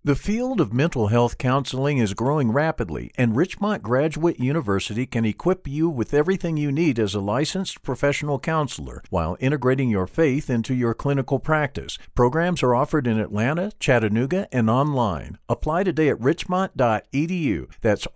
The field of mental health counseling is growing rapidly, and Richmont Graduate University can equip you with everything you need as a licensed professional counselor while integrating your faith into your clinical practice. Programs are offered in Atlanta, Chattanooga, and online. Apply today at richmont.edu. That's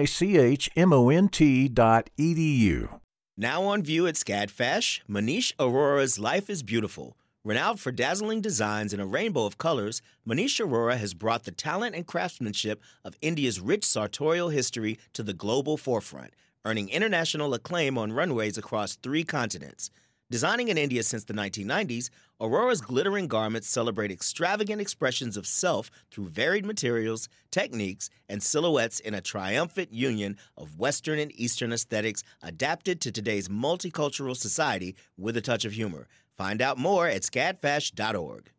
richmont.edu. Now on view at SCADFesh, Manish Arora's Life is Beautiful. Renowned for dazzling designs in a rainbow of colors, Manish Arora has brought the talent and craftsmanship of India's rich sartorial history to the global forefront, earning international acclaim on runways across 3 continents. Designing in India since the 1990s, Aurora's glittering garments celebrate extravagant expressions of self through varied materials, techniques, and silhouettes in a triumphant union of Western and Eastern aesthetics adapted to today's multicultural society with a touch of humor. Find out more at scadfash.org.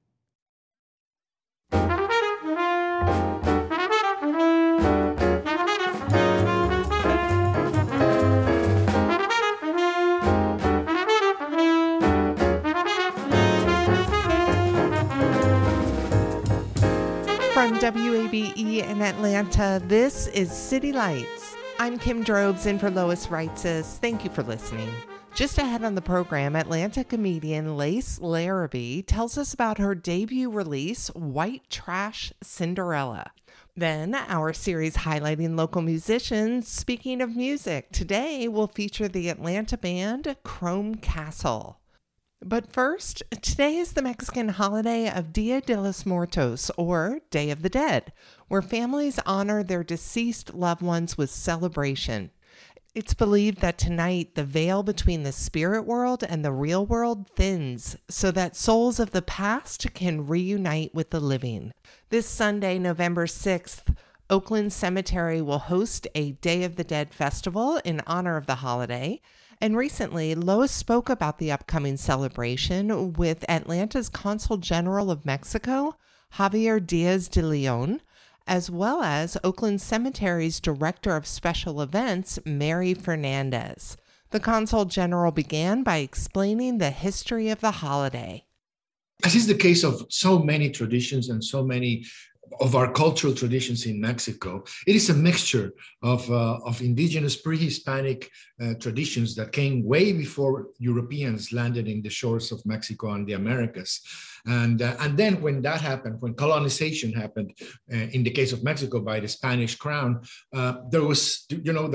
From WABE in Atlanta, this is City Lights. I'm Kim Drobes in for Lois Reitzes. Thank you for listening. Just ahead on the program, Atlanta comedian Lace Larrabee tells us about her debut release, White Trash Cinderella. Then, our series highlighting local musicians. Speaking of music, today we'll feature the Atlanta band Chrome Castle. But first, today is the Mexican holiday of Dia de los Muertos, or Day of the Dead, where families honor their deceased loved ones with celebration. It's believed that tonight the veil between the spirit world and the real world thins so that souls of the past can reunite with the living. This Sunday, November 6th, Oakland Cemetery will host a Day of the Dead festival in honor of the holiday. And recently, Lois spoke about the upcoming celebration with Atlanta's Consul General of Mexico, Javier Diaz de Leon, as well as Oakland Cemetery's Director of Special Events, Mary Fernandez. The Consul General began by explaining the history of the holiday. As is the case of so many traditions and so many of our cultural traditions in Mexico, it is a mixture of indigenous pre-Hispanic traditions that came way before Europeans landed in the shores of Mexico and the Americas. And then when that happened, when colonization happened, in the case of Mexico by the Spanish crown, there was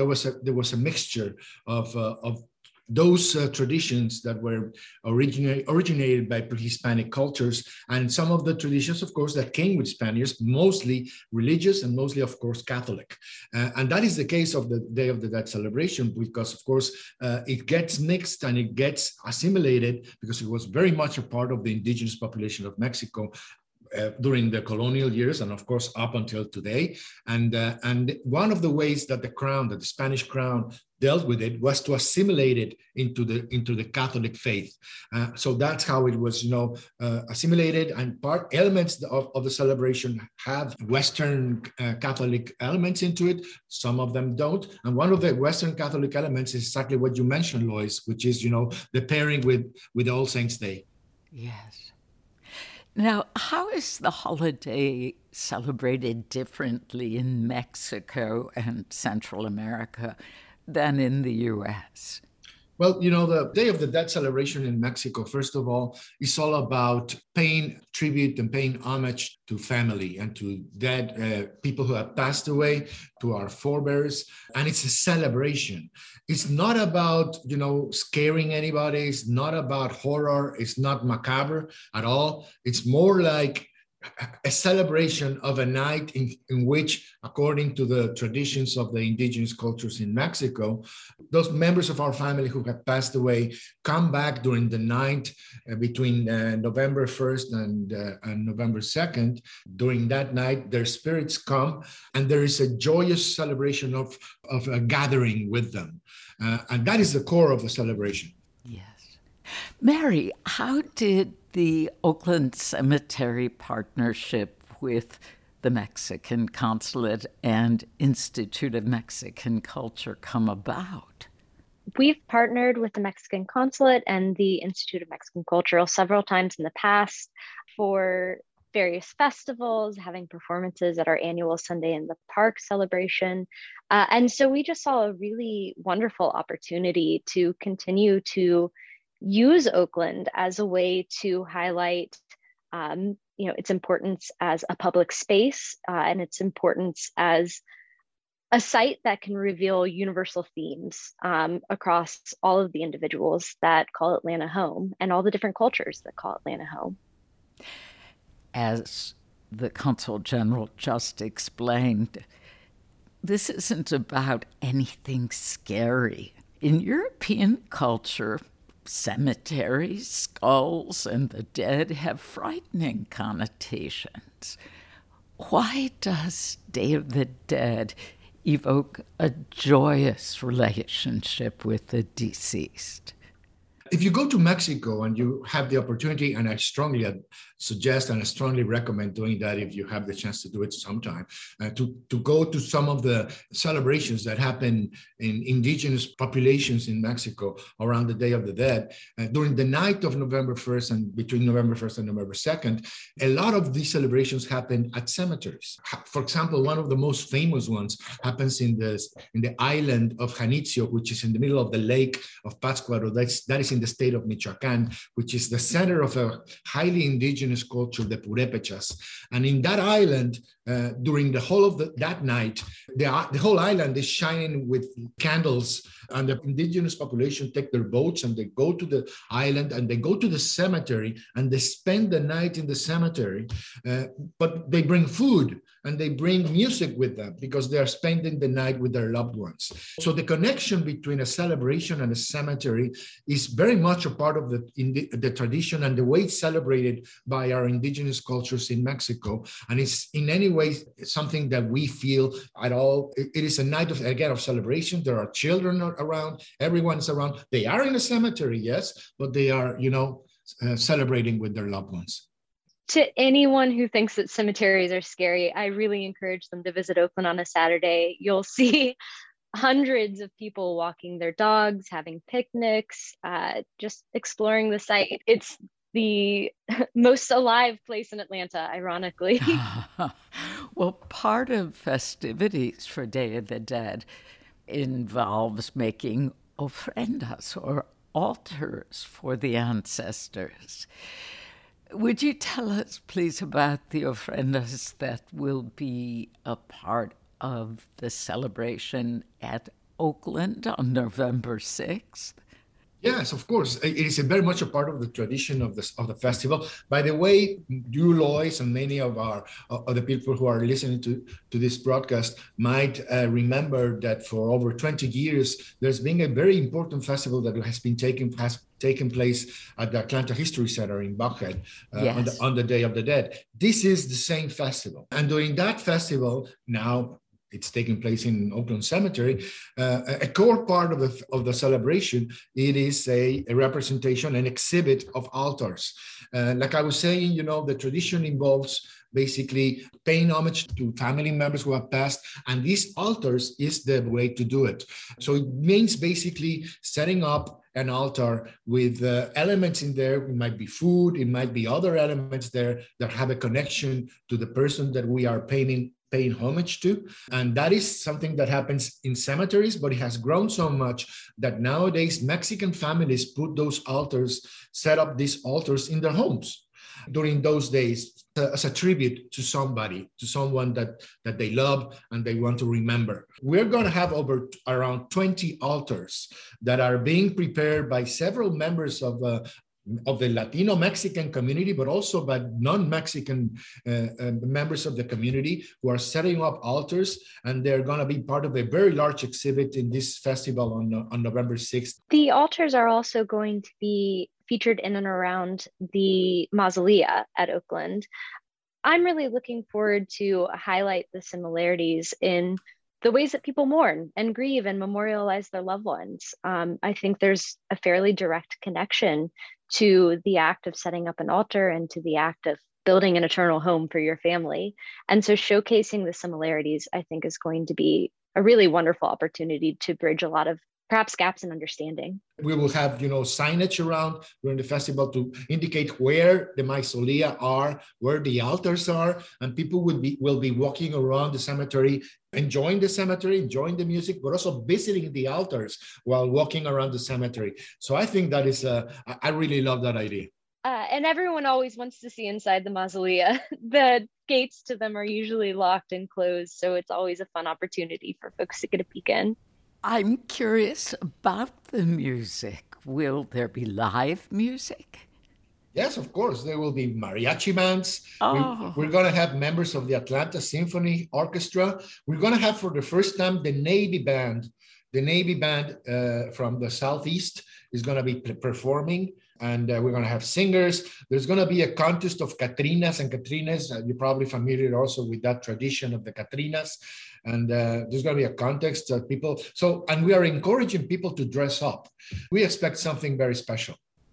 a mixture of those traditions that were originated by pre-Hispanic cultures, and some of the traditions, of course, that came with Spaniards, mostly religious and mostly, of course, Catholic. And that is the case of the Day of the Dead celebration, because, of course, it gets mixed and it gets assimilated because it was very much a part of the indigenous population of Mexico during the colonial years, and of course up until today. And one of the ways that the Spanish crown dealt with it was to assimilate it into the Catholic faith. So that's how it was, assimilated. And elements of the celebration have Western Catholic elements into it. Some of them don't. And one of the Western Catholic elements is exactly what you mentioned, Lois, which is, the pairing with All Saints' Day. Yes. Now, how is the holiday celebrated differently in Mexico and Central America than in the U.S.? Well, the Day of the Dead celebration in Mexico, first of all, is all about paying tribute and paying homage to family and to dead people who have passed away, to our forebears. And it's a celebration. It's not about, scaring anybody. It's not about horror. It's not macabre at all. It's more like a celebration of a night in which, according to the traditions of the indigenous cultures in Mexico, those members of our family who have passed away come back during the night between November 1st and November 2nd. During that night, their spirits come, and there is a joyous celebration of a gathering with them. And that is the core of the celebration. Yes. Mary, how did the Oakland Cemetery partnership with the Mexican Consulate and Institute of Mexican Culture come about? We've partnered with the Mexican Consulate and the Institute of Mexican Culture several times in the past for various festivals, having performances at our annual Sunday in the Park celebration. And so we just saw a really wonderful opportunity to continue to use Oakland as a way to highlight its importance as a public space and its importance as a site that can reveal universal themes across all of the individuals that call Atlanta home and all the different cultures that call Atlanta home. As the Consul General just explained, this isn't about anything scary. In European culture, cemeteries, skulls, and the dead have frightening connotations. Why does Day of the Dead evoke a joyous relationship with the deceased? If you go to Mexico and you have the opportunity, and I strongly suggest and I strongly recommend doing that if you have the chance to do it sometime, to go to some of the celebrations that happen in indigenous populations in Mexico around the Day of the Dead. During the night of November 1st and between November 1st and November 2nd, a lot of these celebrations happen at cemeteries. For example, one of the most famous ones happens in the island of Janitzio, which is in the middle of the lake of Pátzcuaro. That is in the state of Michoacán, which is the center of a highly indigenous culture, the Purépechas. And in that island, during the whole of that night, the whole island is shining with candles, and the indigenous population take their boats and they go to the island and they go to the cemetery and they spend the night in the cemetery, but they bring food and they bring music with them because they are spending the night with their loved ones. So the connection between a celebration and a cemetery is very much a part of the tradition and the way it's celebrated by our indigenous cultures in Mexico. And it's in any way something that we feel at all. It is a night of celebration. There are children around, everyone's around. They are in a cemetery, yes, but they are, celebrating with their loved ones. To anyone who thinks that cemeteries are scary, I really encourage them to visit Oakland on a Saturday. You'll see hundreds of people walking their dogs, having picnics, just exploring the site. It's the most alive place in Atlanta, ironically. Well, part of festivities for Day of the Dead involves making ofrendas, or altars for the ancestors. Would you tell us, please, about the ofrendas that will be a part of the celebration at Oakland on November 6th? Yes, of course. It is very much a part of the tradition of the festival. By the way, you, Lois, and many of the people who are listening to this broadcast might remember that for over 20 years, there's been a very important festival that has taken place at the Atlanta History Center in Buckhead yes. on the Day of the Dead. This is the same festival. And during that festival, now it's taking place in Oakland Cemetery, a core part of the celebration, it is a representation, an exhibit of altars. Like I was saying, the tradition involves basically paying homage to family members who have passed, and these altars is the way to do it. So it means basically setting up an altar with elements in there. It might be food, it might be other elements there that have a connection to the person that we are paying homage to. And that is something that happens in cemeteries, but it has grown so much that nowadays Mexican families put those altars, set up these altars in their homes during those days as a tribute to somebody, to someone that they love and they want to remember. We're going to have around 20 altars that are being prepared by several members of the Latino Mexican community, but also by non-Mexican members of the community who are setting up altars, and they're going to be part of a very large exhibit in this festival on November 6th. The altars are also going to be featured in and around the mausolea at Oakland. I'm really looking forward to highlight the similarities in the ways that people mourn and grieve and memorialize their loved ones. I think there's a fairly direct connection to the act of setting up an altar and to the act of building an eternal home for your family. And so showcasing the similarities, I think, is going to be a really wonderful opportunity to bridge a lot of perhaps gaps in understanding. We will have, signage around during the festival to indicate where the mausolea are, where the altars are, and people will be walking around the cemetery, enjoying the music, but also visiting the altars while walking around the cemetery. So I think that is, I really love that idea. And everyone always wants to see inside the mausolea. The gates to them are usually locked and closed, so it's always a fun opportunity for folks to get a peek in. I'm curious about the music. Will there be live music? Yes, of course. There will be mariachi bands. Oh. We're going to have members of the Atlanta Symphony Orchestra. We're going to have for the first time the Navy Band. The Navy Band from the Southeast is going to be performing. And we're going to have singers. There's going to be a contest of Catrinas and Catrinas. You're probably familiar also with that tradition of the Catrinas. And there's going to be a contest that people. And we are encouraging people to dress up. We expect something very special.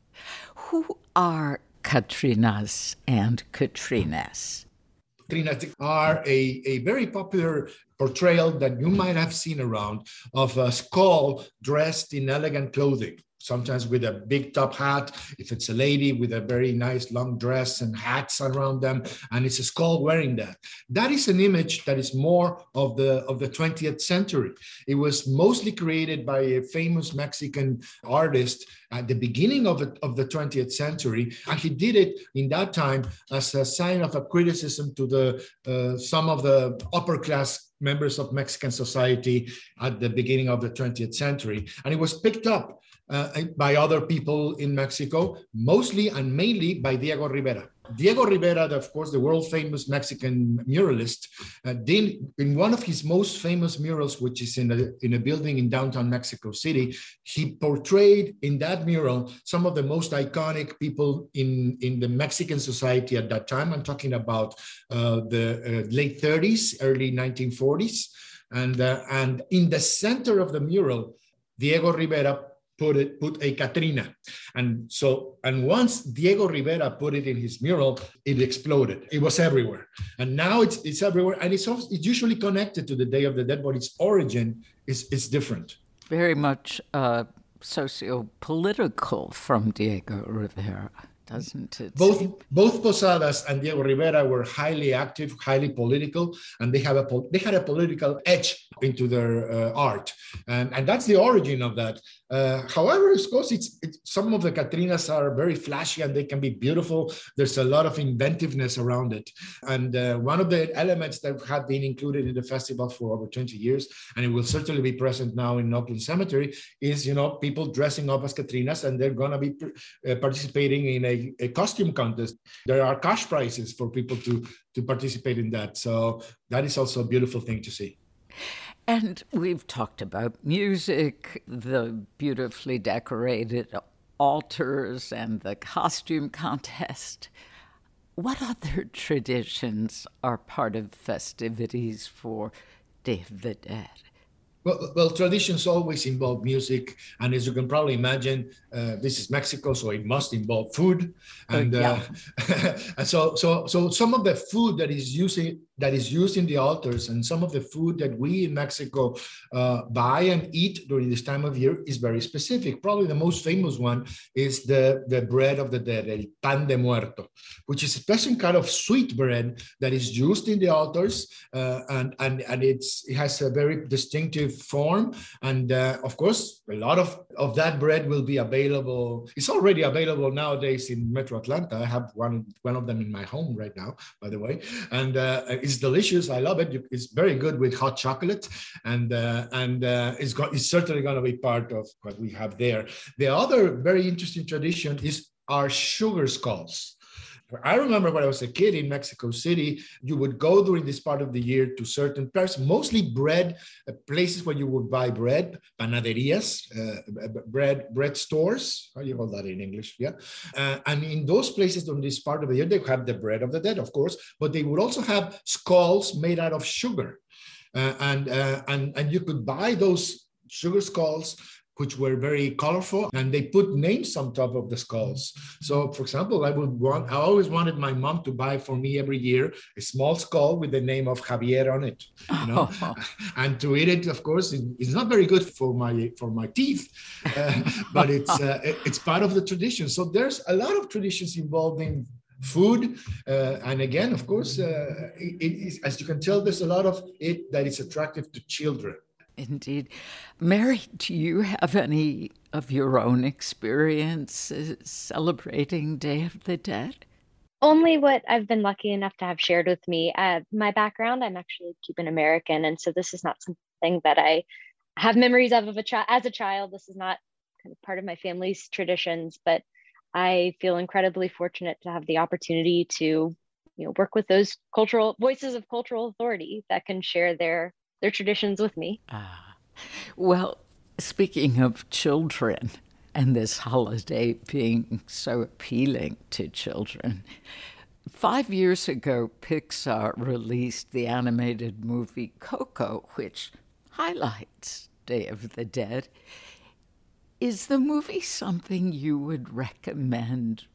Who are Catrinas and Catrinas? Catrinas are a very popular portrayal that you might have seen around of a skull dressed in elegant clothing. Sometimes with a big top hat, if it's a lady with a very nice long dress and hats around them, and it's a skull wearing that. That is an image that is more of the 20th century. It was mostly created by a famous Mexican artist at the beginning of the 20th century, and he did it in that time as a sign of a criticism to some of the upper class members of Mexican society at the beginning of the 20th century, and it was picked up by other people in Mexico, mostly and mainly by Diego Rivera. Diego Rivera, of course, the world famous Mexican muralist, did in one of his most famous murals, which is in a building in downtown Mexico City, he portrayed in that mural some of the most iconic people in the Mexican society at that time. I'm talking about the late 30s, early 1940s. And in the center of the mural, Diego Rivera put a Catrina. And once Diego Rivera put it in his mural, it exploded. It was everywhere. And now it's everywhere. And it's usually connected to the Day of the Dead, but its origin is different. Very much socio-political from Diego Rivera, doesn't it? Both Posadas and Diego Rivera were highly active, highly political, and they had a political edge into their art. And that's the origin of that. However, of course, some of the Catrinas are very flashy and they can be beautiful. There's a lot of inventiveness around it. And one of the elements that have been included in the festival for over 20 years, and it will certainly be present now in Oakland Cemetery, is, people dressing up as Catrinas, and they're going to be participating in a costume contest. There are cash prizes for people to participate in that. So that is also a beautiful thing to see. And we've talked about music, the beautifully decorated altars, and the costume contest. What other traditions are part of festivities for Day of the Dead? Well, traditions always involve music, and as you can probably imagine, this is Mexico, so it must involve food. And and so some of the food that is used in the altars, and some of the food that we in Mexico buy and eat during this time of year is very specific. Probably the most famous one is the bread of the dead, el pan de muerto, which is a special kind of sweet bread that is used in the altars, and it has a very distinctive form. And of course, a lot of that bread will be available. It's already available nowadays in Metro Atlanta. I have one of them in my home right now, by the way, and it's delicious. I love it. It's very good with hot chocolate, and it's certainly going to be part of what we have there. The other very interesting tradition is our sugar skulls. I remember when I was a kid in Mexico City, you would go during this part of the year to certain places, mostly bread, places where you would buy bread, panaderias, bread stores. How do you call that in English? Yeah. And in those places during this part of the year, they have the bread of the dead, of course, but they would also have skulls made out of sugar. And you could buy those sugar skulls which were very colorful, and they put names on top of the skulls. So, for example, I always wanted my mom to buy for me every year a small skull with the name of Javier on it, and to eat it. Of course, it's not very good for my teeth, but it's part of the tradition. So there's a lot of traditions involving food, and again, of course, it is, as you can tell, there's a lot of it that is attractive to children. Indeed. Mary, do you have any of your own experiences celebrating Day of the Dead? Only what I've been lucky enough to have shared with me. My background, I'm actually Cuban American, and so this is not something that I have memories of as a child. This is not kind of part of my family's traditions, but I feel incredibly fortunate to have the opportunity to, work with those cultural voices of cultural authority that can share their traditions with me. Well, speaking of children and this holiday being so appealing to children, 5 years ago, Pixar released the animated movie Coco, which highlights Day of the Dead. Is the movie something you would recommend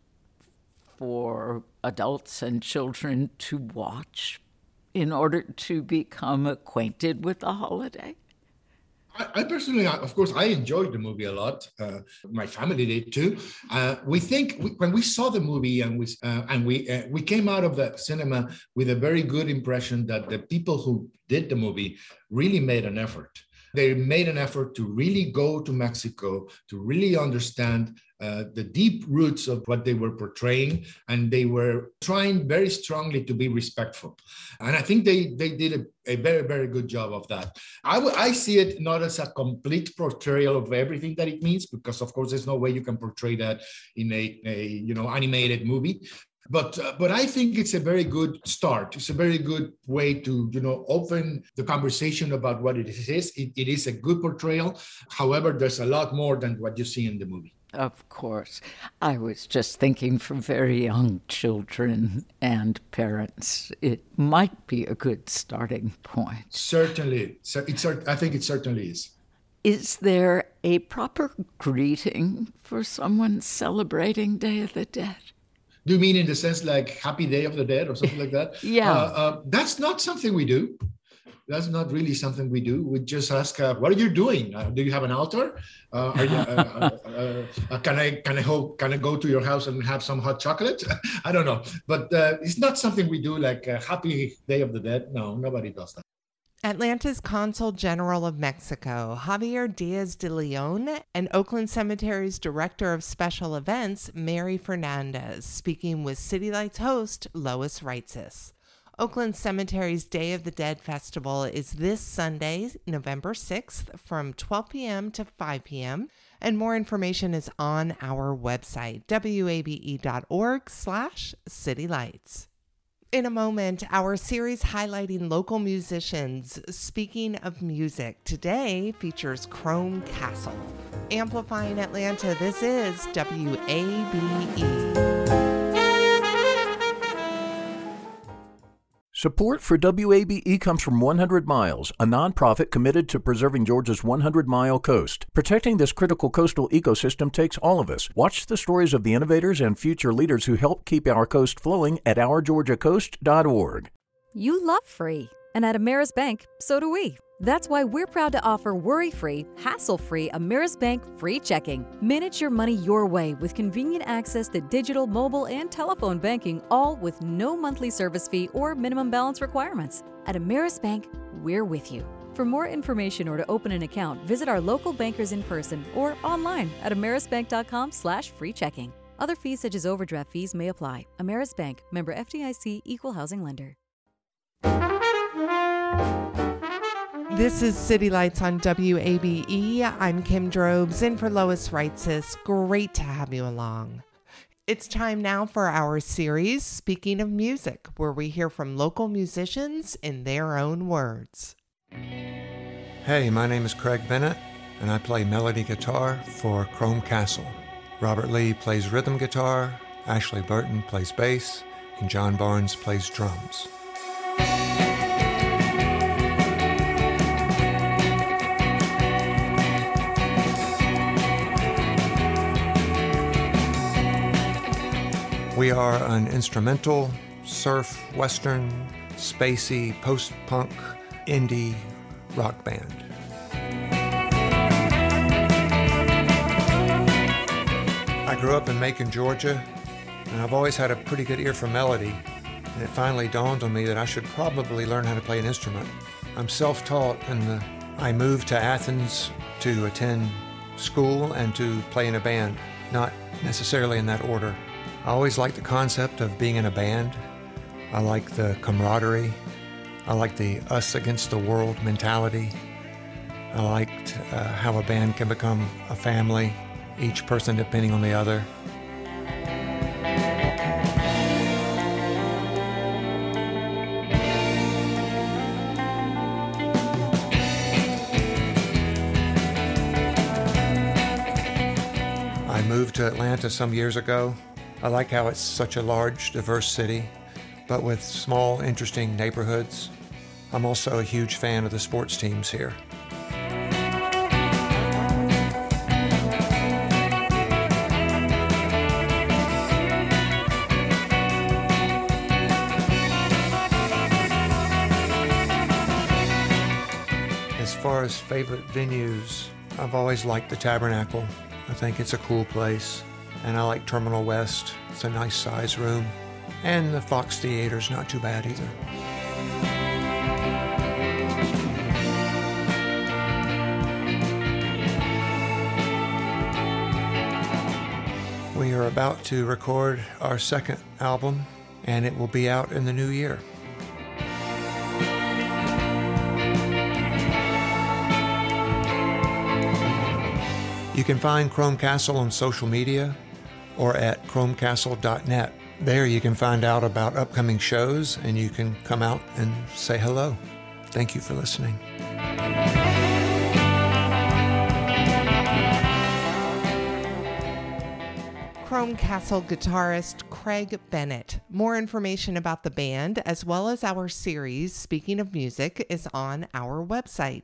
for adults and children to watch in order to become acquainted with the holiday? I personally, of course, I enjoyed the movie a lot. My family did too. When we saw the movie and we came out of the cinema with a very good impression that the people who did the movie really made an effort. They made an effort to really go to Mexico, to really understand the deep roots of what they were portraying, and they were trying very strongly to be respectful. And I think they did a very, very good job of that. I see it not as a complete portrayal of everything that it means, because of course there's no way you can portray that in a animated movie. But I think it's a very good start. It's a very good way to, open the conversation about what it is. It is a good portrayal. However, there's a lot more than what you see in the movie. Of course. I was just thinking for very young children and parents, it might be a good starting point. Certainly. I think it certainly is. Is there a proper greeting for someone celebrating Day of the Dead? Do you mean in the sense like Happy Day of the Dead or something like that? Yeah. That's not something we do. That's not really something we do. We just ask, what are you doing? Do you have an altar? Can I go to your house and have some hot chocolate? I don't know. But it's not something we do like Happy Day of the Dead. No, nobody does that. Atlanta's Consul General of Mexico, Javier Diaz de Leon, and Oakland Cemetery's Director of Special Events, Mary Fernandez, speaking with City Lights host Lois Reitzes. Oakland Cemetery's Day of the Dead Festival is this Sunday, November 6th, from 12 p.m. to 5 p.m., and more information is on our website, wabe.org/citylights. In a moment, our series highlighting local musicians. Speaking of music, today features Chrome Castle. Amplifying Atlanta, this is WABE. Support for WABE comes from 100 Miles, a nonprofit committed to preserving Georgia's 100-mile coast. Protecting this critical coastal ecosystem takes all of us. Watch the stories of the innovators and future leaders who help keep our coast flowing at OurGeorgiaCoast.org. You love free, and at Ameris Bank, so do we. That's why we're proud to offer worry-free, hassle-free Ameris Bank free checking. Manage your money your way with convenient access to digital, mobile, and telephone banking, all with no monthly service fee or minimum balance requirements. At Ameris Bank, we're with you. For more information or to open an account, visit our local bankers in person or online at amerisbank.com/free checking. Other fees such as overdraft fees may apply. Ameris Bank, member FDIC, equal housing lender. This is City Lights on WABE. I'm Kim Drobes, in for Lois Reitzes. Great to have you along. It's time now for our series, Speaking of Music, where we hear from local musicians in their own words. Hey, my name is Craig Bennett, and I play melody guitar for Chrome Castle. Robert Lee plays rhythm guitar, Ashley Burton plays bass, and John Barnes plays drums. We are an instrumental, surf, western, spacey, post-punk, indie rock band. I grew up in Macon, Georgia, and I've always had a pretty good ear for melody, and it finally dawned on me that I should probably learn how to play an instrument. I'm self-taught, and I moved to Athens to attend school and to play in a band, not necessarily in that order. I always liked the concept of being in a band. I like the camaraderie. I like the us against the world mentality. I liked how a band can become a family, each person depending on the other. I moved to Atlanta some years ago. I like how it's such a large, diverse city, but with small, interesting neighborhoods. I'm also a huge fan of the sports teams here. As far as favorite venues, I've always liked the Tabernacle. I think it's a cool place. And I like Terminal West. It's a nice size room. And the Fox Theater's not too bad either. We are about to record our second album, and it will be out in the new year. You can find Chrome Castle on social media or at chromecastle.net. There you can find out about upcoming shows, and you can come out and say hello. Thank you for listening. Chrome Castle guitarist Craig Bennett. More information about the band, as well as our series, Speaking of Music, is on our website,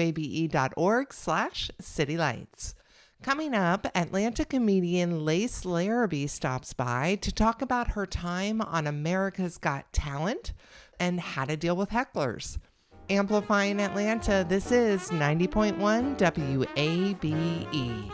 wabe.org/citylights. Coming up, Atlanta comedian Lace Larrabee stops by to talk about her time on America's Got Talent and how to deal with hecklers. Amplifying Atlanta, this is 90.1 WABE.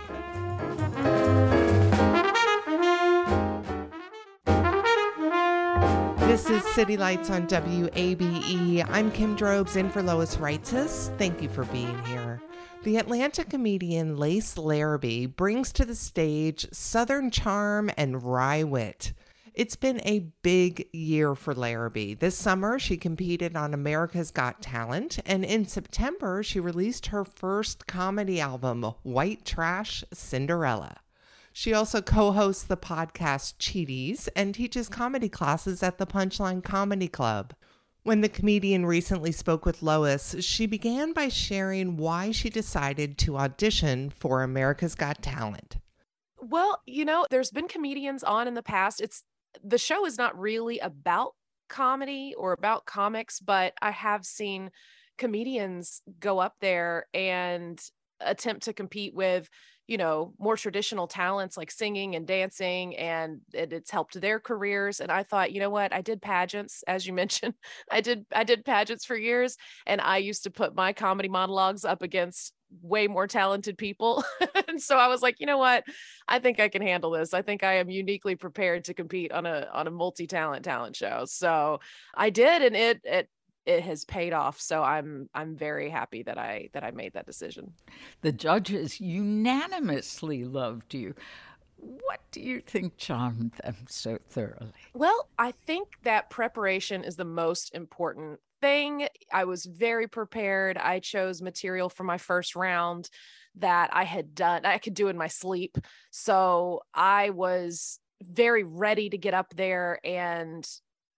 This is City Lights on WABE. I'm Kim Drobes in for Lois Reitzes. Thank you for being here. The Atlanta comedian Lace Larrabee brings to the stage Southern charm and wry wit. It's been a big year for Larrabee. This summer, she competed on America's Got Talent, and in September, she released her first comedy album, White Trash Cinderella. She also co-hosts the podcast Cheaties and teaches comedy classes at the Punchline Comedy Club. When the comedian recently spoke with Lois, she began by sharing why she decided to audition for America's Got Talent. Well, there's been comedians on in the past. The show is not really about comedy or about comics, but I have seen comedians go up there and attempt to compete with more traditional talents like singing and dancing, and it's helped their careers. And I thought, you know what? I did pageants, as you mentioned. I did pageants for years, and I used to put my comedy monologues up against way more talented people. And so I was like, you know what? I think I can handle this. I think I am uniquely prepared to compete on a multi-talent show. So I did, and it has paid off. So I'm very happy that I made that decision. The judges unanimously loved you. What do you think charmed them so thoroughly? Well, I think that preparation is the most important thing. I was very prepared. I chose material for my first round that I could do in my sleep. So I was very ready to get up there, and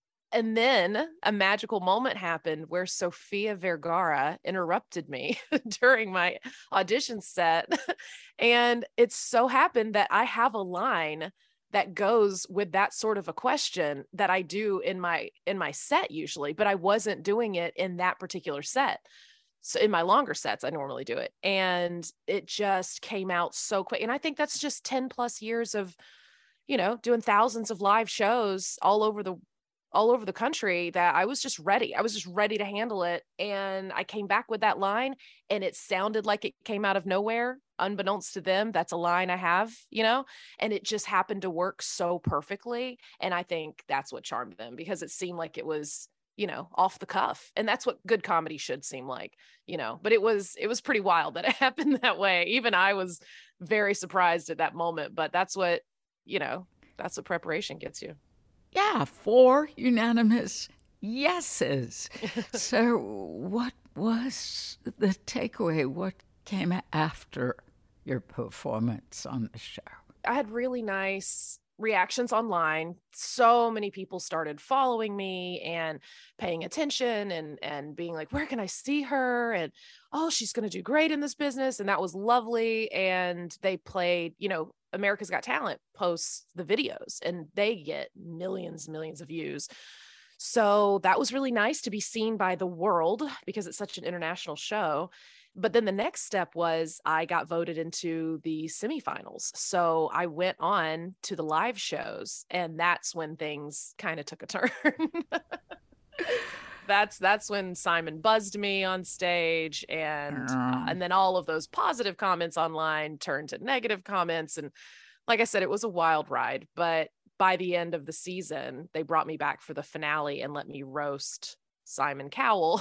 then a magical moment happened where Sofia Vergara interrupted me during my audition set. And it so happened that I have a line that goes with that sort of a question that I do in my set usually, but I wasn't doing it in that particular set. So in my longer sets, I normally do it. And it just came out so quick. And I think that's just 10 plus years of doing thousands of live shows all over the country, that I was just ready. I was just ready to handle it. And I came back with that line, and it sounded like it came out of nowhere, unbeknownst to them. That's a line I have, and it just happened to work so perfectly. And I think that's what charmed them, because it seemed like it was, off the cuff. And that's what good comedy should seem like, but it was pretty wild that it happened that way. Even I was very surprised at that moment, but that's what preparation gets you. Yeah, 4 unanimous yeses. So what was the takeaway? What came after your performance on the show? I had really nice reactions online. So many people started following me and paying attention and being like, where can I see her? And, oh, she's going to do great in this business. And that was lovely. And they played, America's Got Talent posts the videos, and they get millions of views. So that was really nice to be seen by the world, because it's such an international show. But then the next step was I got voted into the semifinals. So I went on to the live shows, and that's when things kind of took a turn. That's when Simon buzzed me on stage, and then all of those positive comments online turned to negative comments. And like I said, it was a wild ride, but by the end of the season, they brought me back for the finale and let me roast Simon Cowell.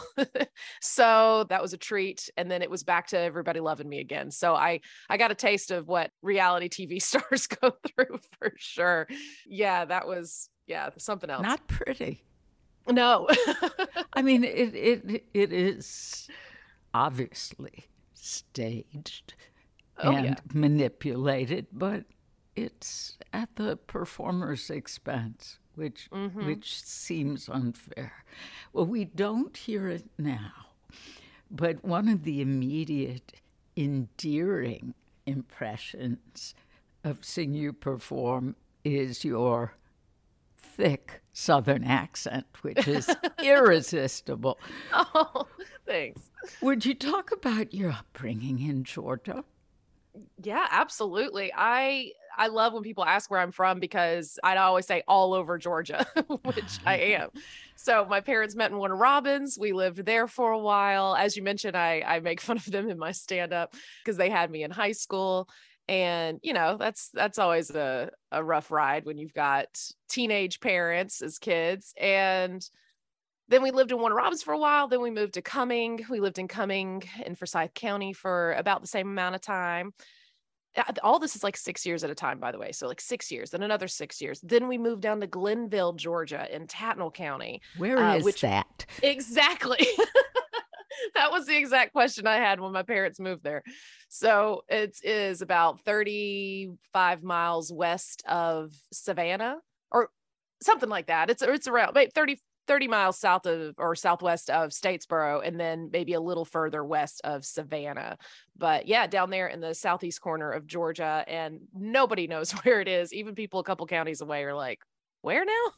So that was a treat. And then it was back to everybody loving me again. So I got a taste of what reality TV stars go through, for sure. Yeah, that was, something else. Not pretty. No. I mean, it is obviously staged and manipulated, but it's at the performer's expense, which seems unfair. Well, we don't hear it now, but one of the immediate endearing impressions of seeing you perform is your thick Southern accent, which is irresistible. Oh, thanks. Would you talk about your upbringing in Georgia? Yeah, absolutely. I love when people ask where I'm from, because I'd always say all over Georgia, which I am. So my parents met in Warner Robins. We lived there for a while. As you mentioned, I make fun of them in my stand-up because they had me in high school. And, that's always a rough ride when you've got teenage parents as kids. And then we lived in Warner Robins for a while. Then we moved to Cumming. We lived in Cumming in Forsyth County for about the same amount of time. All this is like 6 years at a time, by the way. So like 6 years, then another 6 years. Then we moved down to Glenville, Georgia in Tattnall County. Where is that? Exactly. That was the exact question I had when my parents moved there. So it is about 35 miles west of Savannah or something like that. It's around 30 miles south of or southwest of Statesboro, and then maybe a little further west of Savannah. But yeah, down there in the southeast corner of Georgia, and nobody knows where it is. Even people a couple counties away are like, where now?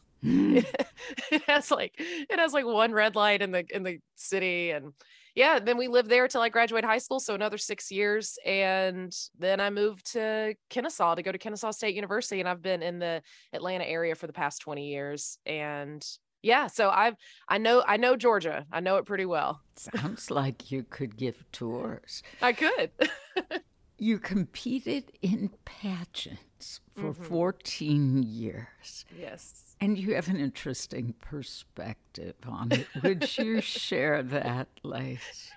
It has like one red light in the city. And yeah, then we lived there till I graduated high school, so another 6 years. And then I moved to Kennesaw to go to Kennesaw State University, and I've been in the Atlanta area for the past 20 years. And yeah, so I know Georgia. I know it pretty well. Sounds like you could give tours. I could. You competed in pageants for 14 years. Yes. And you have an interesting perspective on it. Would you share that, Lace?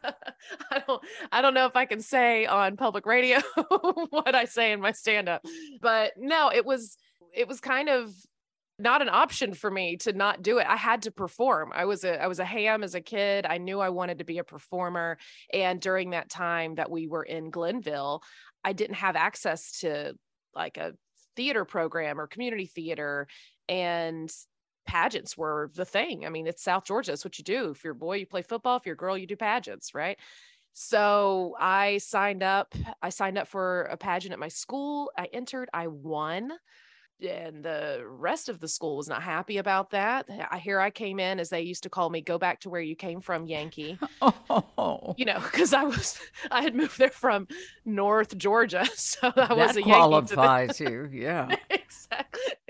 I don't know if I can say on public radio what I say in my stand-up, but no, it was kind of not an option for me to not do it. I had to perform. I was a ham as a kid. I knew I wanted to be a performer. And during that time that we were in Glenville, I didn't have access to like a theater program or community theater, and pageants were the thing. I mean, it's South Georgia. It's what you do. If you're a boy, you play football. If you're a girl, you do pageants, right? So I signed up for a pageant at my school. I entered, I won. And the rest of the school was not happy about that. Here I came in, as they used to call me, go back to where you came from, Yankee. Oh. Because I had moved there from North Georgia. So I was a Yankee. That qualifies you, yeah. Exactly.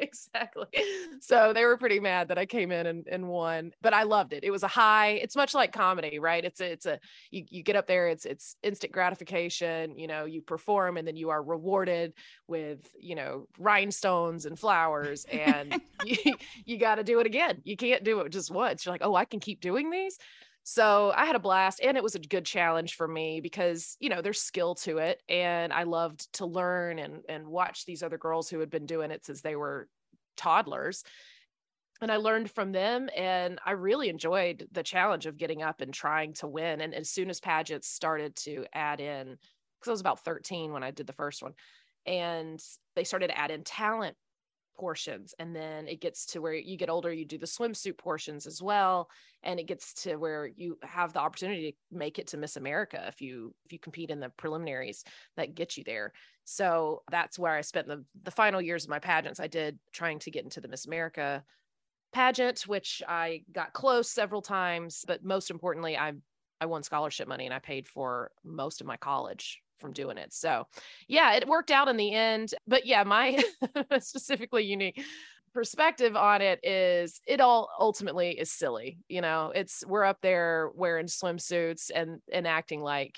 Exactly. So they were pretty mad that I came in and won, but I loved it. It was a high. It's much like comedy, right? You get up there, it's instant gratification, you perform and then you are rewarded with, rhinestones and flowers, and you got to do it again. You can't do it just once. You're like, oh, I can keep doing these. So I had a blast, and it was a good challenge for me because, there's skill to it. And I loved to learn and watch these other girls who had been doing it since they were toddlers. And I learned from them, and I really enjoyed the challenge of getting up and trying to win. And as soon as pageants started to add in, because I was about 13 when I did the first one, and they started to add in talent portions, and then it gets to where you get older, you do the swimsuit portions as well, and it gets to where you have the opportunity to make it to Miss America if you compete in the preliminaries that get you there. So that's where I spent the final years of my pageants. I did trying to get into the Miss America pageant, which I got close several times, but most importantly, I won scholarship money, and I paid for most of my college from doing it. So yeah, it worked out in the end. But yeah, my specifically unique perspective on it is it all ultimately is silly. We're up there wearing swimsuits and acting like,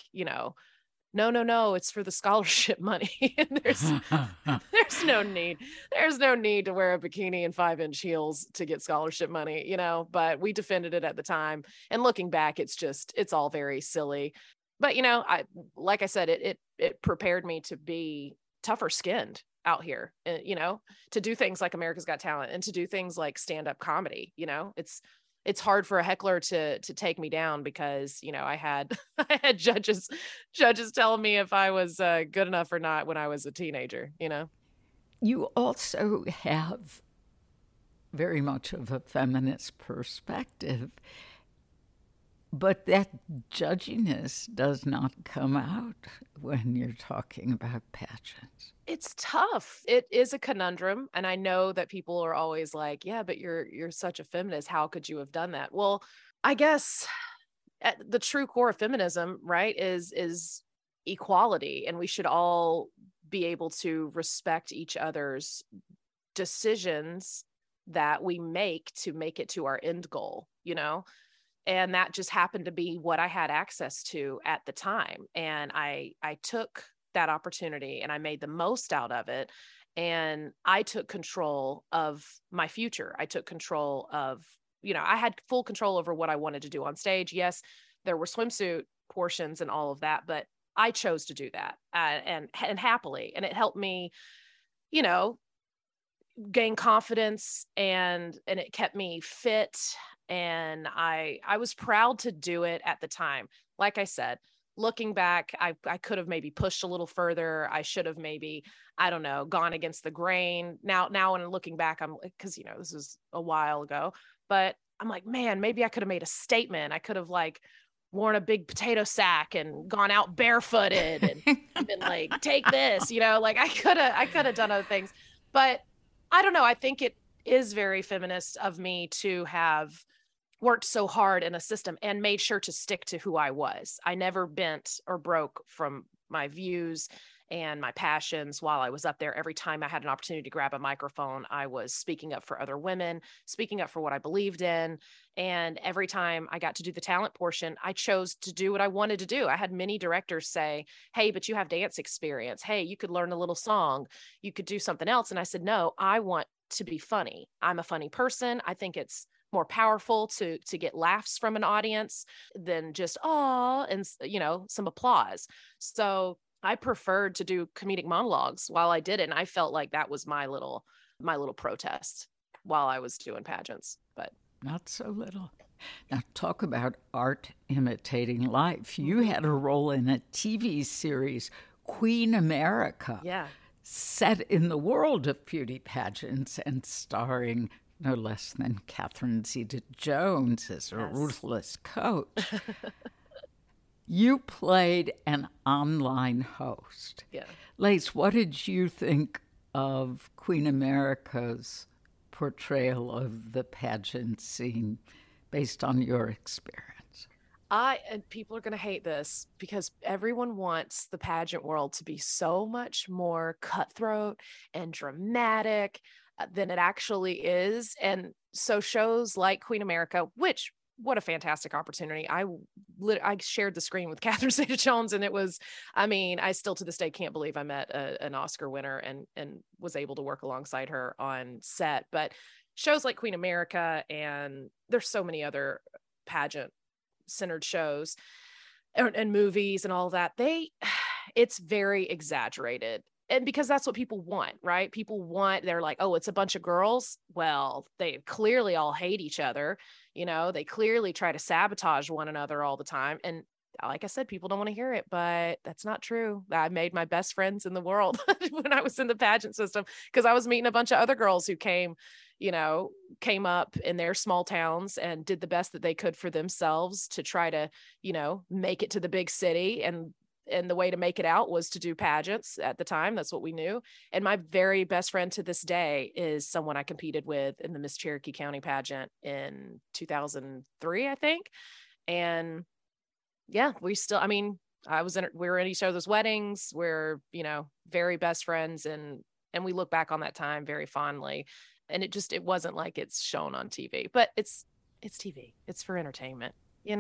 no, it's for the scholarship money. And there's no need. There's no need to wear a bikini and 5-inch heels to get scholarship money, but we defended it at the time. And looking back, it's all very silly. But, like I said, it prepared me to be tougher skinned out here, to do things like America's Got Talent and to do things like stand-up comedy. It's hard for a heckler to take me down because, I had judges telling me if I was good enough or not when I was a teenager, You also have very much of a feminist perspective. But that judginess does not come out when you're talking about pageants. It's tough. It is a conundrum. And I know that people are always like, yeah, but you're such a feminist. How could you have done that? Well, I guess at the true core of feminism, right, is equality. And we should all be able to respect each other's decisions that we make to make it to our end goal, And that just happened to be what I had access to at the time. And I took that opportunity and I made the most out of it. And I took control of my future. I took control of, I had full control over what I wanted to do on stage. Yes, there were swimsuit portions and all of that, but I chose to do that and happily. And it helped me, gain confidence and it kept me fit. And I was proud to do it at the time. Like I said, looking back, I could have maybe pushed a little further. I should have maybe, I don't know, gone against the grain. Now when looking back, I'm because, this was a while ago, but I'm like, man, maybe I could have made a statement. I could have worn a big potato sack and gone out barefooted and been like, take this, I could have done other things, but I don't know. I think it is very feminist of me to have worked so hard in a system and made sure to stick to who I was. I never bent or broke from my views and my passions while I was up there. Every time I had an opportunity to grab a microphone, I was speaking up for other women, speaking up for what I believed in. And every time I got to do the talent portion, I chose to do what I wanted to do. I had many directors say, hey, but you have dance experience. Hey, you could learn a little song. You could do something else. And I said, no, I want to be funny. I'm a funny person. I think it's more powerful to get laughs from an audience than just and some applause. So I preferred to do comedic monologues while I did it, and I felt like that was my little protest while I was doing pageants. But not so little. Now talk about art imitating life. You had a role in a TV series, Queen America. Yeah. Set in the world of beauty pageants and starring no less than Catherine Zeta-Jones as a ruthless coach. You played an online host. Yeah. Lace, what did you think of Queen America's portrayal of the pageant scene based on your experience? And people are going to hate this because everyone wants the pageant world to be so much more cutthroat and dramatic. than it actually is. And so shows like Queen America, which what a fantastic opportunity. I shared the screen with Catherine Zeta-Jones, and it was, I mean, I still to this day can't believe I met an Oscar winner and was able to work alongside her on set. But shows like Queen America, and there's so many other pageant centered shows and movies and all that, it's very exaggerated. And because that's what people want, right? They're like, oh, it's a bunch of girls. Well, they clearly all hate each other. You know, they clearly try to sabotage one another all the time. And like I said, people don't want to hear it, but that's not true. I made my best friends in the world when I was in the pageant system, because I was meeting a bunch of other girls who came up in their small towns and did the best that they could for themselves to try to, make it to the big city. And the way to make it out was to do pageants at the time. That's what we knew. And my very best friend to this day is someone I competed with in the Miss Cherokee County pageant in 2003, I think. And yeah, we were in each other's weddings. We're, very best friends. And we look back on that time very fondly. And it wasn't like it's shown on TV, but it's TV. It's for entertainment.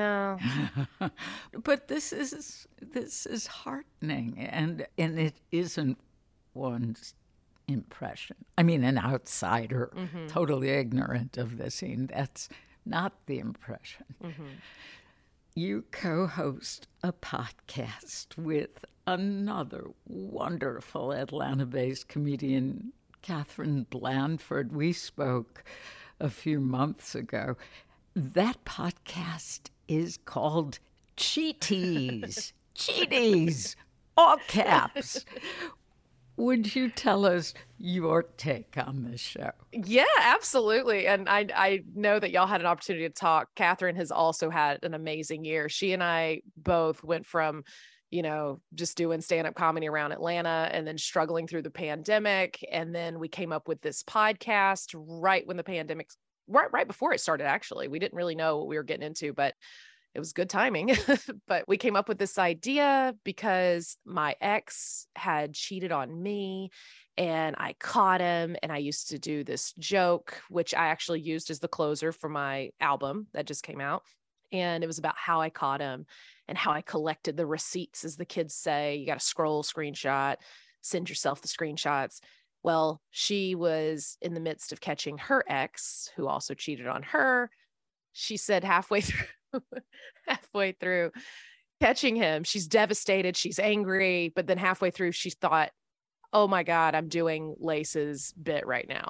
But this is heartening, and it isn't one's impression. I mean, an outsider, totally ignorant of the scene, that's not the impression. Mm-hmm. You co-host a podcast with another wonderful Atlanta-based comedian, Catherine Blandford. We spoke a few months ago. That podcast is called Cheaties. Cheaties, all caps. Would you tell us your take on this show? Yeah, absolutely. And I know that y'all had an opportunity to talk. Catherine has also had an amazing year. She and I both went from, just doing stand-up comedy around Atlanta and then struggling through the pandemic. And then we came up with this podcast right when the pandemic right before it started. Actually, we didn't really know what we were getting into, but it was good timing. But we came up with this idea because my ex had cheated on me and I caught him, and I used to do this joke, which I actually used as the closer for my album that just came out. And it was about how I caught him and how I collected the receipts, as the kids say. You got to scroll, screenshot, send yourself the screenshots. Well, she was in the midst of catching her ex, who also cheated on her. She said halfway through catching him, she's devastated, she's angry, but then halfway through, she thought, oh my God, I'm doing Lace's bit right now.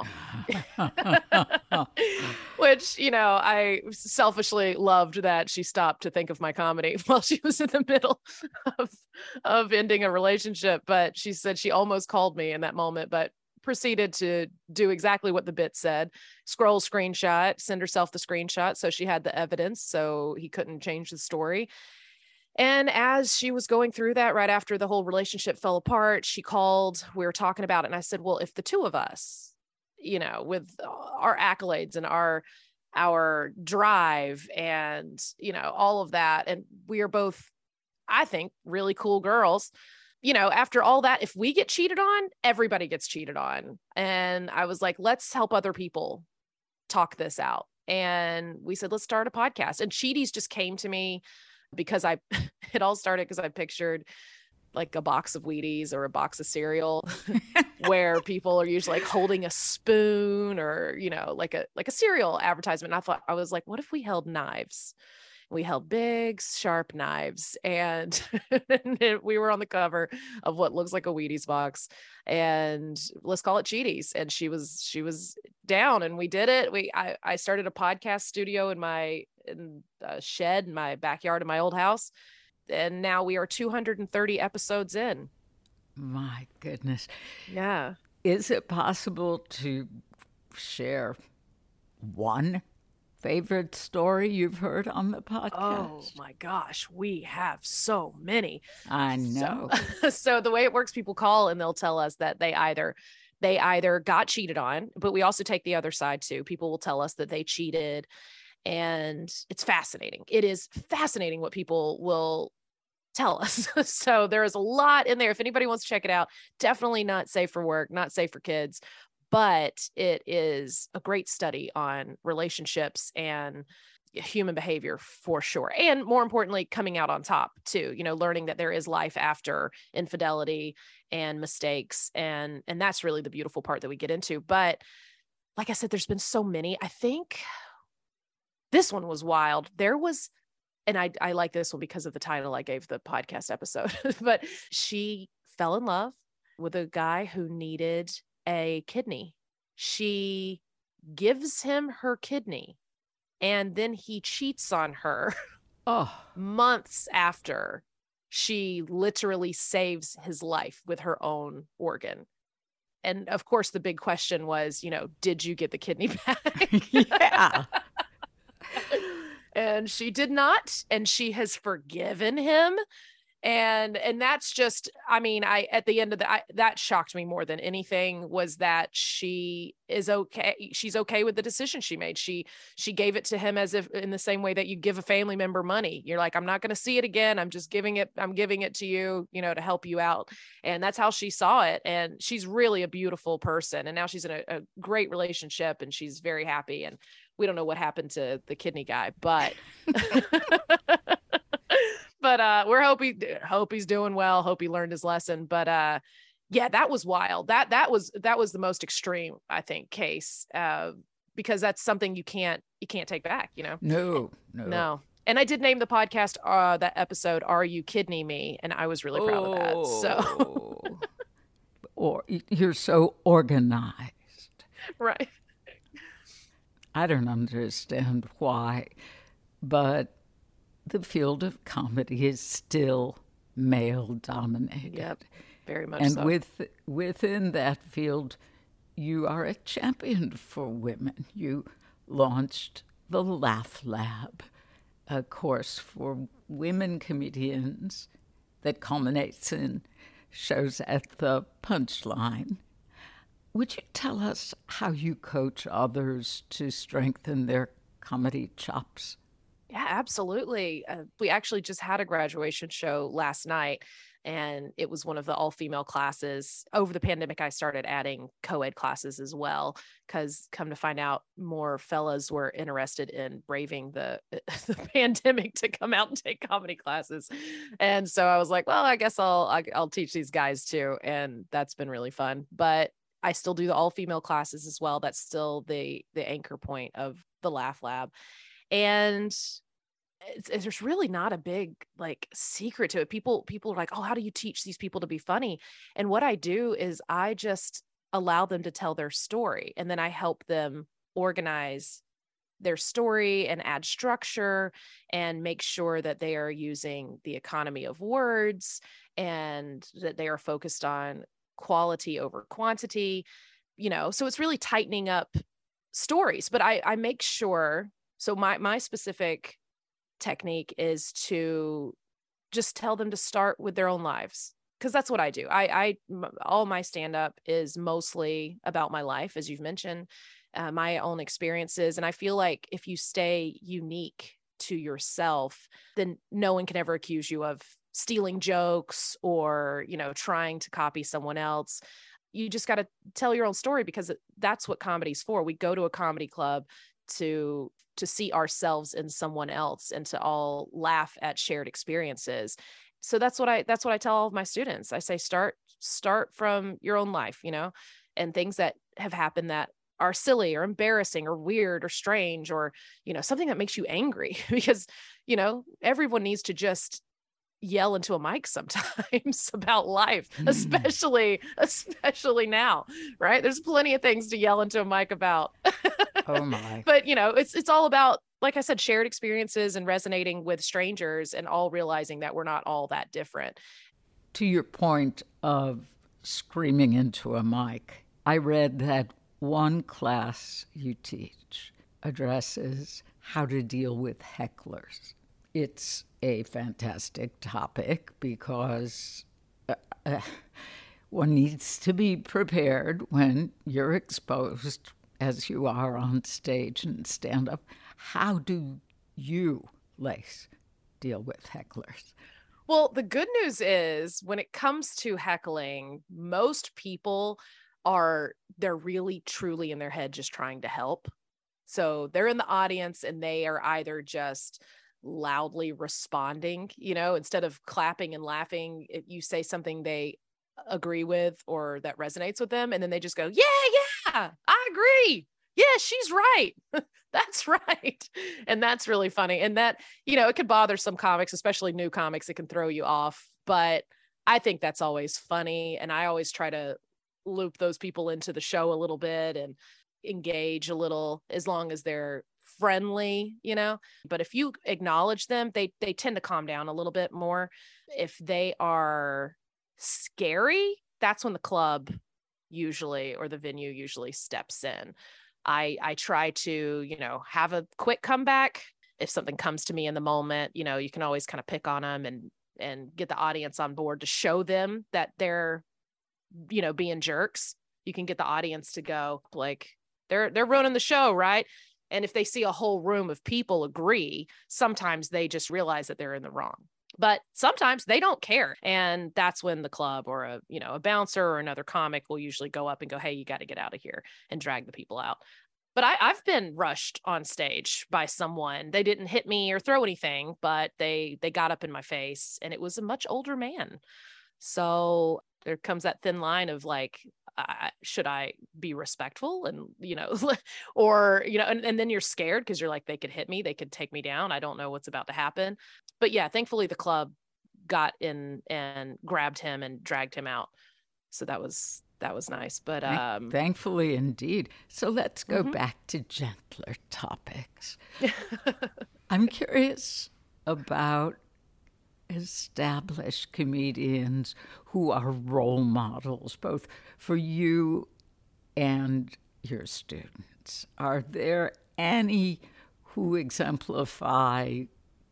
Which, I selfishly loved that she stopped to think of my comedy while she was in the middle of ending a relationship. But she said she almost called me in that moment, but proceeded to do exactly what the bit said: scroll, screenshot, send herself the screenshot. So she had the evidence, so he couldn't change the story. And as she was going through that, right after the whole relationship fell apart, she called, we were talking about it. And I said, well, if the two of us, with our accolades and our drive and, all of that, and we are both, I think, really cool girls, after all that, if we get cheated on, everybody gets cheated on. And I was like, let's help other people talk this out. And we said, let's start a podcast. And Cheaties just came to me because it all started because I pictured like a box of Wheaties or a box of cereal where people are usually like holding a spoon or, like a cereal advertisement. And I was like, what if we held knives? We held big, sharp knives, and we were on the cover of what looks like a Wheaties box, and let's call it Cheaties. And she was down, and we did it. I started a podcast studio in a shed in my backyard in my old house, and now we are 230 episodes in. My goodness. Yeah. Is it possible to share one favorite story you've heard on the podcast? Oh my gosh, we have so many. I know. So the way it works, people call and they'll tell us that they either got cheated on, but we also take the other side too. People will tell us that they cheated, and it's fascinating. It is fascinating what people will tell us. So there is a lot in there. If anybody wants to check it out, definitely not safe for work, not safe for kids, but it is a great study on relationships and human behavior for sure. And more importantly, coming out on top too, learning that there is life after infidelity and mistakes. And that's really the beautiful part that we get into. But like I said, there's been so many. I think this one was wild. There was, and I like this one because of the title I gave the podcast episode, but she fell in love with a guy who needed a kidney. She gives him her kidney, and then he cheats on her months after she literally saves his life with her own organ. And of course, the big question was, did you get the kidney back? Yeah. And she did not, and she has forgiven him. And that's just, at the end of that shocked me more than anything, was that she is okay. She's okay with the decision she made. She gave it to him as if in the same way that you give a family member money. You're like, I'm not going to see it again. I'm giving it to you, to help you out. And that's how she saw it. And she's really a beautiful person. And now she's in a great relationship, and she's very happy. And we don't know what happened to the kidney guy, but but we're hope he's doing well. Hope he learned his lesson. But yeah, that was wild. That was the most extreme, I think, case, because that's something you can't take back. No. And I did name the podcast that episode "Are You Kidding Me?" and I was really proud of that. So, or you're so organized, right? I don't understand why, but the field of comedy is still male dominated. Yep, very much and so. And within that field, you are a champion for women. You launched the Laugh Lab, a course for women comedians that culminates in shows at the Punchline. Would you tell us how you coach others to strengthen their comedy chops? Yeah, absolutely. We actually just had a graduation show last night, and it was one of the all-female classes. Over the pandemic, I started adding co-ed classes as well, because come to find out, more fellas were interested in braving the pandemic to come out and take comedy classes. And so I was like, well, I guess I'll teach these guys too. And that's been really fun. But I still do the all-female classes as well. That's still the anchor point of the Laugh Lab. And there's really not a big secret to it. People are like, oh, how do you teach these people to be funny? And what I do is I just allow them to tell their story, and then I help them organize their story and add structure and make sure that they are using the economy of words and that they are focused on quality over quantity, so it's really tightening up stories. But I make sure, so my specific technique is to just tell them to start with their own lives, because that's what I do. All my stand-up is mostly about my life, as you've mentioned, my own experiences. And I feel like if you stay unique to yourself, then no one can ever accuse you of stealing jokes or, trying to copy someone else. You just got to tell your own story, because that's what comedy's for. We go to a comedy club to see ourselves in someone else and to all laugh at shared experiences. So that's what I tell all of my students. I say, start from your own life, and things that have happened that are silly or embarrassing or weird or strange, or, something that makes you angry, because, everyone needs to just yell into a mic sometimes about life, especially now, right? There's plenty of things to yell into a mic about. Oh my. But it's all about, like I said, shared experiences and resonating with strangers, and all realizing that we're not all that different. To your point of screaming into a mic, I read that one class you teach addresses how to deal with hecklers. It's a fantastic topic because one needs to be prepared when you're exposed, as you are on stage and stand-up. How do you, Lace, deal with hecklers? Well, the good news is when it comes to heckling, most people they're really truly in their head just trying to help. So they're in the audience and they are either just loudly responding, instead of clapping and laughing, if you say something they agree with or that resonates with them, and then they just go, yeah, I agree. Yeah, she's right. That's right. And that's really funny. And that, it could bother some comics, especially new comics. It can throw you off. But I think that's always funny. And I always try to loop those people into the show a little bit and engage a little, as long as they're friendly, But if you acknowledge them, they tend to calm down a little bit more. If they are scary, that's when the club usually, or the venue usually, steps in. I try to, have a quick comeback. If something comes to me in the moment, you can always kind of pick on them and get the audience on board to show them that they're, being jerks. You can get the audience to go like, they're ruining the show, right? And if they see a whole room of people agree, sometimes they just realize that they're in the wrong. But sometimes they don't care. And that's when the club or a bouncer or another comic will usually go up and go, hey, you got to get out of here, and drag the people out. But I've been rushed on stage by someone. They didn't hit me or throw anything, but they got up in my face, and it was a much older man. So there comes that thin line of like, should I be respectful and, or, and then you're scared because you're like, they could hit me, they could take me down. I don't know what's about to happen. But yeah, thankfully the club got in and grabbed him and dragged him out. So that was nice. But thankfully indeed. So let's go back to gentler topics. I'm curious about established comedians who are role models, both for you and your students. Are there any who exemplify,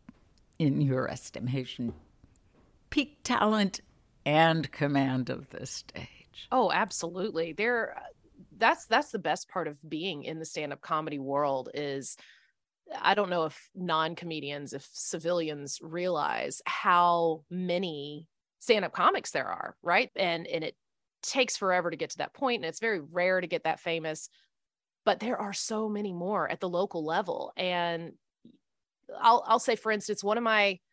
in your estimation, peak talent and command of the stage? Oh, absolutely. That's the best part of being in the stand-up comedy world is, I don't know if non-comedians, if civilians realize how many stand-up comics there are, right? And it takes forever to get to that point, and it's very rare to get that famous, but there are so many more at the local level. And I'll say, for instance, one of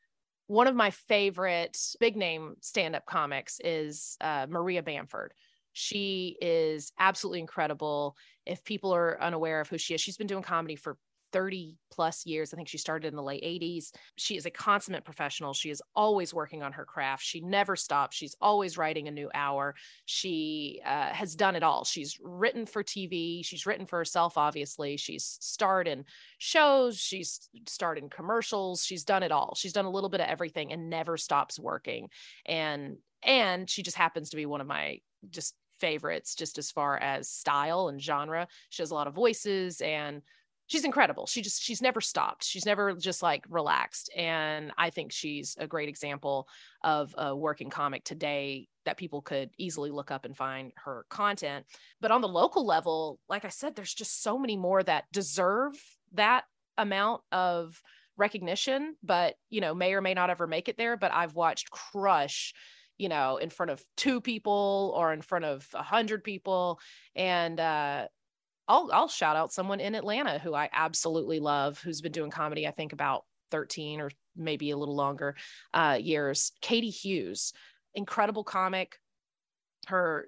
my favorite big name stand-up comics is Maria Bamford. She is absolutely incredible. If people are unaware of who she is, she's been doing comedy for 30 plus years. I think she started in the late 80s. She is a consummate professional. She is always working on her craft. She never stops. She's always writing a new hour. She has done it all. She's written for TV. She's written for herself, obviously. She's starred in shows. She's starred in commercials. She's done it all. She's done a little bit of everything and never stops working. And she just happens to be one of my just favorites, just as far as style and genre. She has a lot of voices and she's incredible. She's never stopped. She's never just like relaxed. And I think she's a great example of a working comic today that people could easily look up and find her content. But on the local level, like I said, there's just so many more that deserve that amount of recognition, but, may or may not ever make it there. But I've watched crush, in front of 2 people or in front of 100 people. And, I'll shout out someone in Atlanta who I absolutely love, who's been doing comedy, I think about 13 or maybe a little longer years. Katie Hughes, incredible comic. Her,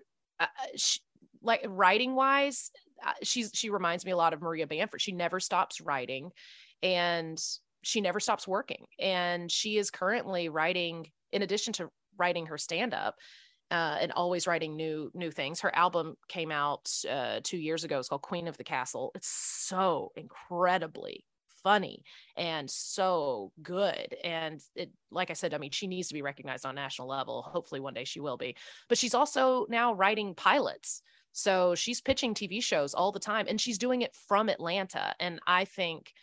like writing wise, she reminds me a lot of Maria Bamford. She never stops writing and she never stops working. And she is currently writing, in addition to writing her stand-up, and always writing new things. Her album came out 2 years ago. It's called Queen of the Castle. It's so incredibly funny and so good. And it, like I said, I mean, she needs to be recognized on a national level. Hopefully one day she will be. But she's also now writing pilots. So she's pitching TV shows all the time, and she's doing it from Atlanta. And I think,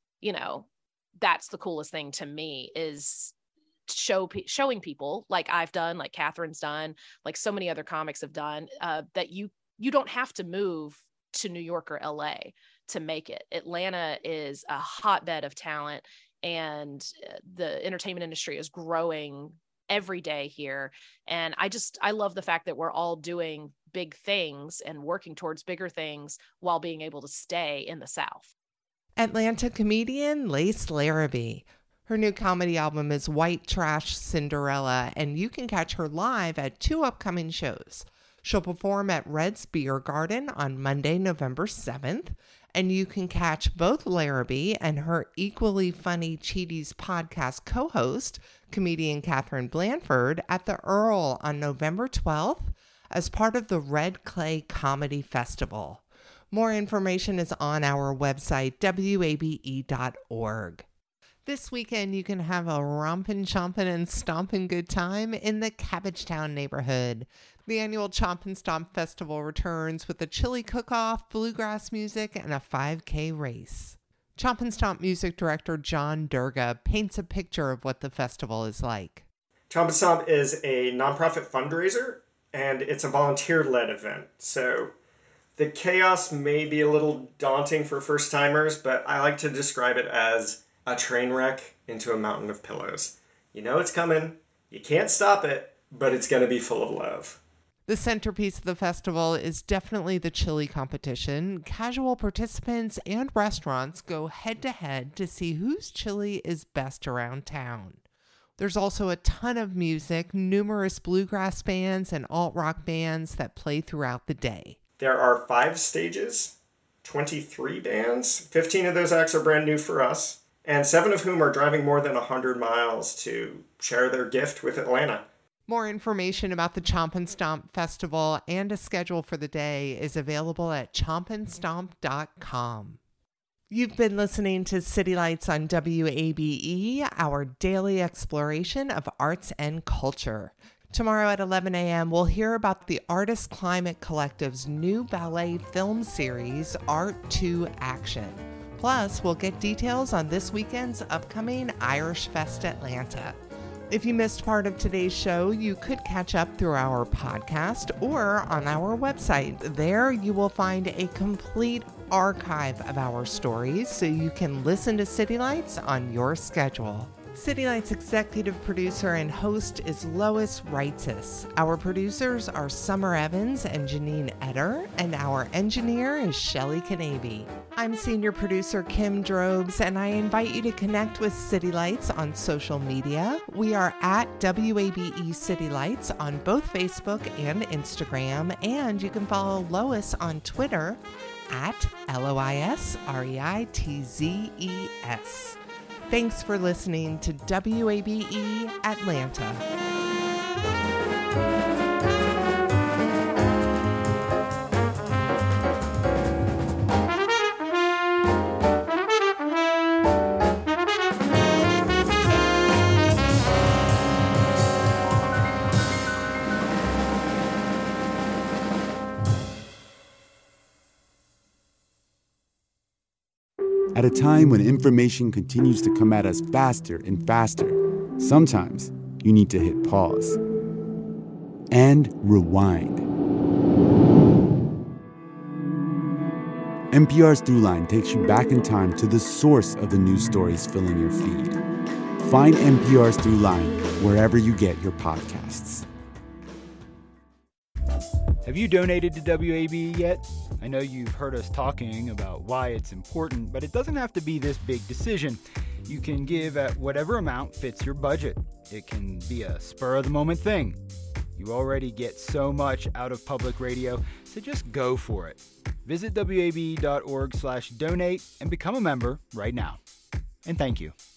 that's the coolest thing to me, is showing people, like I've done, like Catherine's done, like so many other comics have done, that you don't have to move to New York or LA to make it. Atlanta is a hotbed of talent, and the entertainment industry is growing every day here. And I love the fact that we're all doing big things and working towards bigger things while being able to stay in the South. Atlanta comedian Lace Larrabee. Her new comedy album is White Trash Cinderella, and you can catch her live at 2 upcoming shows. She'll perform at Red's Beer Garden on Monday, November 7th, and you can catch both Larrabee and her equally funny Cheaties podcast co-host, comedian Catherine Blanford, at the Earl on November 12th as part of the Red Clay Comedy Festival. More information is on our website, wabe.org. This weekend, you can have a rompin', chompin', and stompin' good time in the Cabbagetown neighborhood. The annual Chomp and Stomp Festival returns with a chili cook-off, bluegrass music, and a 5K race. Chomp and Stomp music director John Durga paints a picture of what the festival is like. Chomp and Stomp is a nonprofit fundraiser, and it's a volunteer-led event. So the chaos may be a little daunting for first-timers, but I like to describe it as a train wreck into a mountain of pillows. You know it's coming, you can't stop it, but it's going to be full of love. The centerpiece of the festival is definitely the chili competition. Casual participants and restaurants go head-to-head to see whose chili is best around town. There's also a ton of music, numerous bluegrass bands and alt-rock bands that play throughout the day. There are 5 stages, 23 bands. 15 of those acts are brand new for us, and 7 of whom are driving more than 100 miles to share their gift with Atlanta. More information about the Chomp and Stomp Festival and a schedule for the day is available at chompandstomp.com. You've been listening to City Lights on WABE, our daily exploration of arts and culture. Tomorrow at 11 a.m., we'll hear about the Artist Climate Collective's new ballet film series, Art to Action. Plus, we'll get details on this weekend's upcoming Irish Fest Atlanta. If you missed part of today's show, you could catch up through our podcast or on our website. There you will find a complete archive of our stories so you can listen to City Lights on your schedule. City Lights executive producer and host is Lois Reitzes. Our producers are Summer Evans and Janine Eder, and our engineer is Shelley Kanabe. I'm senior producer Kim Drobes, and I invite you to connect with City Lights on social media. We are at WABE City Lights on both Facebook and Instagram, and you can follow Lois on Twitter at LOISREITZES. Thanks for listening to WABE Atlanta. At a time when information continues to come at us faster and faster, sometimes you need to hit pause and rewind. NPR's Throughline takes you back in time to the source of the news stories filling your feed. Find NPR's Throughline wherever you get your podcasts. Have you donated to WABE yet? I know you've heard us talking about why it's important, but it doesn't have to be this big decision. You can give at whatever amount fits your budget. It can be a spur-of-the-moment thing. You already get so much out of public radio, so just go for it. Visit wabe.org/donate and become a member right now. And thank you.